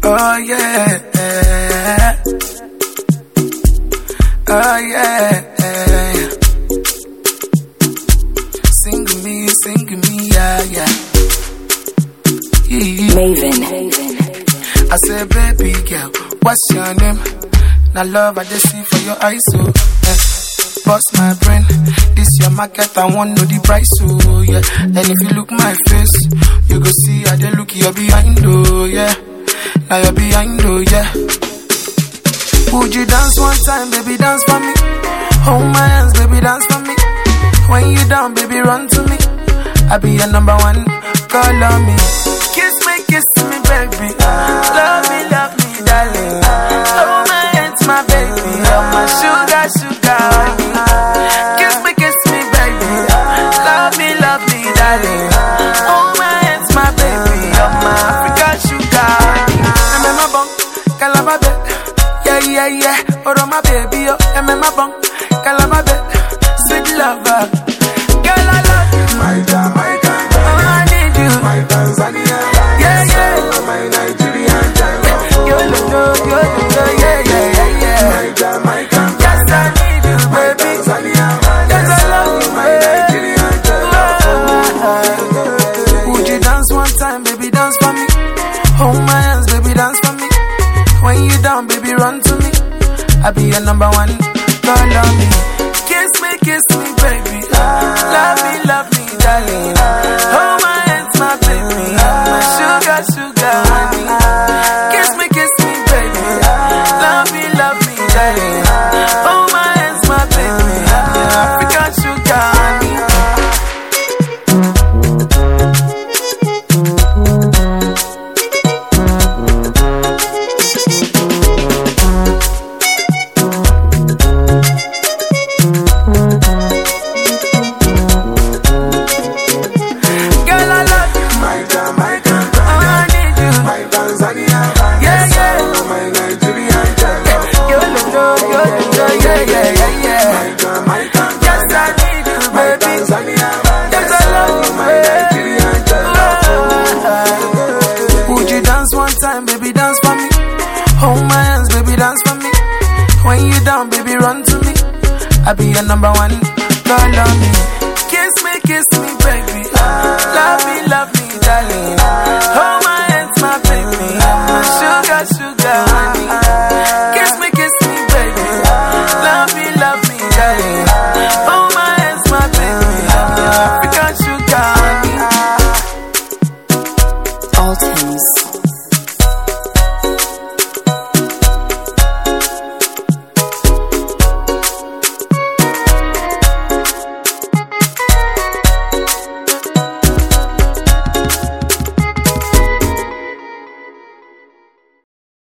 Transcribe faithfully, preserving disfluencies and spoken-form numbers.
Oh yeah, oh yeah. Sing to me, sing to me, yeah, yeah. Maven. Maven. I say, baby girl, what's your name? Now love I just see for your eyes, so eh. Bust my brain, this your market, I want know the price, so yeah. And if you look my face, you go see how they look you're behind, oh yeah. Now you're behind, oh yeah. Would you dance one time, baby, dance for me? Hold my hands, baby, dance for me. When you down, baby, run to me. I be your number one, call on me. Kiss me, kiss me, baby. Love me, love me, darling. Hold my hands, my baby. You're my sugar, sugar, honey. Kiss me, kiss me, baby. Love me, love me, darling. Hold my hands, my baby. You're my Africa, sugar, honey. I'm in my bunk, calababe. Yeah, yeah, yeah. Oh, my baby, oh. I'm in my bunk, calababe. Sweet lover. Girl, I love you. My Jamaica. Oh, I need you. My Tanzania. Yeah, yeah. My Nigerian child. You look good, you look good, yeah, yeah, yeah, yeah. My Jamaica. Yes, I need you, My baby. Tanzania. Yes, I love you, My baby. Nigerian child. Would you dance one time, baby, dance for me? Hold my hands, baby, dance for me. When you down, baby, run to me. I be your number one, call on me. Kiss me, kiss me, baby. Love me, love me, darling. Hold my hands, my baby. My sugar, sugar, honey. Kiss me, kiss me, baby. Love me, love me, darling. Hold my hands, my baby. African sugar, honey. Girl, I love you. My Jamaica. Oh, I need you. My Tanzania. Yeah, yeah. My Nigerian child. You look good, you look good, yeah, yeah, yeah, yeah. My Jamaica. Yes, I need you, My baby. Tanzania. Yes, I love you, My baby. Nigerian child. Would you dance one time, baby, dance for me? Hold my hands, baby, dance for me. When you down, baby, run to me. I be your number one, call on me. Kiss me, kiss me, baby. Love me, love me, darling. Hold my hands, my baby. My sugar, sugar, honey. Kiss me, kiss me, baby. Love me, love me, darling. Hold my hands, my baby. African sugar, honey. All Thames.